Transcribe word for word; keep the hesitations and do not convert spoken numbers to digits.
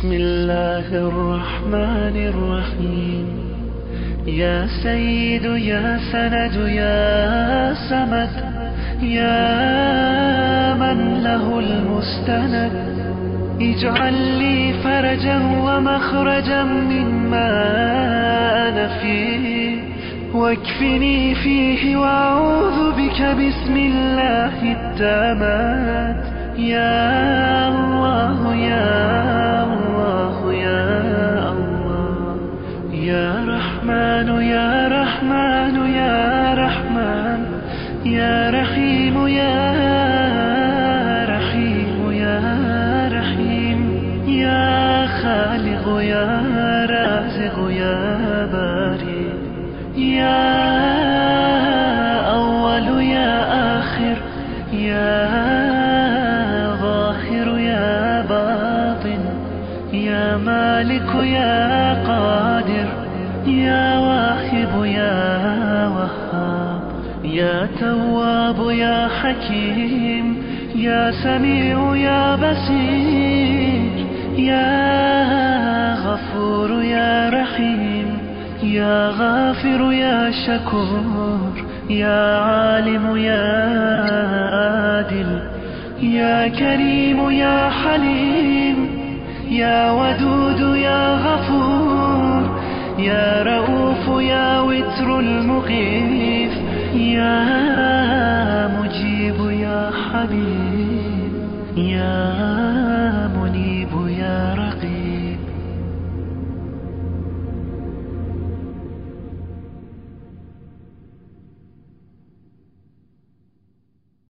بسم الله الرحمن الرحيم. يا سيد يا سند يا سمد، يا من له المستند، اجعل لي فرجا ومخرجا مما أنا فيه، واكفني فيه وأعوذ بك بسم الله التامات. يا الله يا الله يا الله، يا رحمن يا رحمن يا رحمن، يا رحيم يا رحيم يا رحيم، يا خالق يا رازق يا باري، يا أول يا آخر، يا ظاهر يا باطن، يا مالك يا قادر، يا واهب يا وهاب، يا تواب يا حكيم، يا سميع يا بصير، يا غفور يا رحيم، يا غافر يا شكور، يا عالم يا عادل، يا كريم يا حليم، يا ودود يا غفور، يا رؤوف يا وتر المغيث، يا مجيب يا حبيب، يا